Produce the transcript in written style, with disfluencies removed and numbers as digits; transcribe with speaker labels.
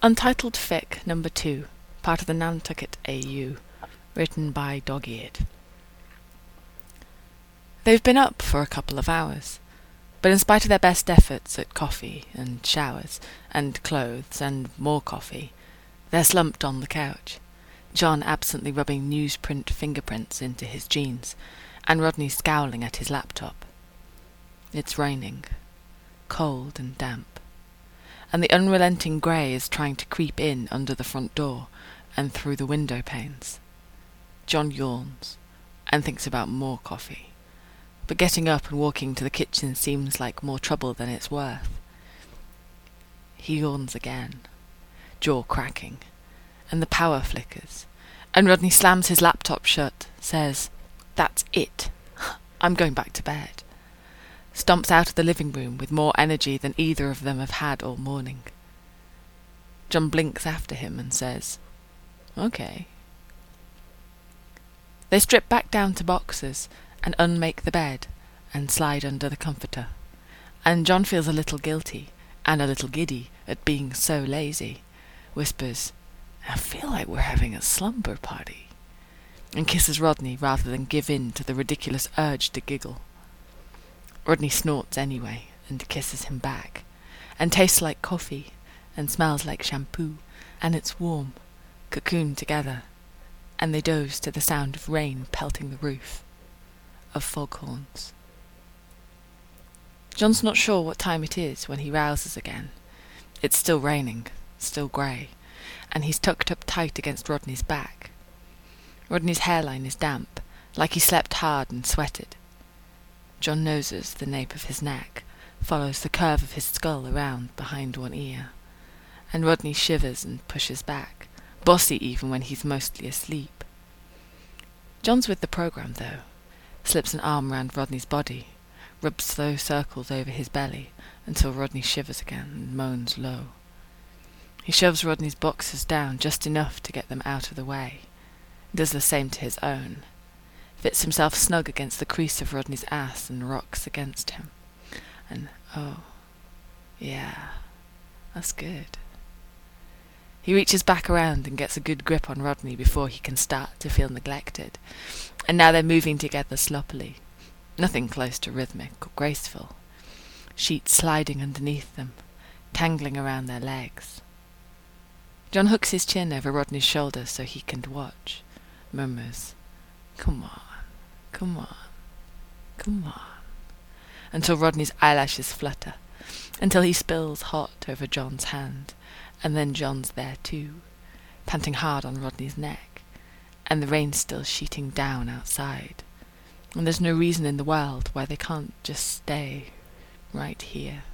Speaker 1: Untitled Fic Number 2, part of the Nantucket AU, written by Dog-Eared. They've been up for a couple of hours, but in spite of their best efforts at coffee and showers and clothes and more coffee, they're slumped on the couch, John absently rubbing newsprint fingerprints into his jeans, and Rodney scowling at his laptop. It's raining, cold and damp, and the unrelenting grey is trying to creep in under the front door and through the window panes. John yawns and thinks about more coffee, but getting up and walking to the kitchen seems like more trouble than it's worth. He yawns again, jaw cracking, and the power flickers, and Rodney slams his laptop shut, says, "That's it. I'm going back to bed," stomps out of the living room with more energy than either of them have had all morning. John blinks after him and says, "Okay." They strip back down to boxers and unmake the bed and slide under the comforter, and John feels a little guilty and a little giddy at being so lazy, whispers, "I feel like we're having a slumber party," and kisses Rodney rather than give in to the ridiculous urge to giggle. Rodney snorts anyway and kisses him back, and tastes like coffee and smells like shampoo, and it's warm, cocooned together, and they doze to the sound of rain pelting the roof, of foghorns. John's not sure what time it is when he rouses again. It's still raining, still grey, and he's tucked up tight against Rodney's back. Rodney's hairline is damp, like he slept hard and sweated. John noses the nape of his neck, follows the curve of his skull around behind one ear, and Rodney shivers and pushes back, bossy even when he's mostly asleep. John's with the program, though, slips an arm round Rodney's body, rubs slow circles over his belly until Rodney shivers again and moans low. He shoves Rodney's boxers down just enough to get them out of the way, does the same to his own, fits himself snug against the crease of Rodney's ass and rocks against him. And, oh, yeah, that's good. He reaches back around and gets a good grip on Rodney before he can start to feel neglected, and now they're moving together sloppily, nothing close to rhythmic or graceful, sheets sliding underneath them, tangling around their legs. John hooks his chin over Rodney's shoulder so he can watch, murmurs, "Come on, come on, come on," until Rodney's eyelashes flutter, until he spills hot over John's hand, and then John's there too, panting hard on Rodney's neck, and the rain's still sheeting down outside, and there's no reason in the world why they can't just stay right here.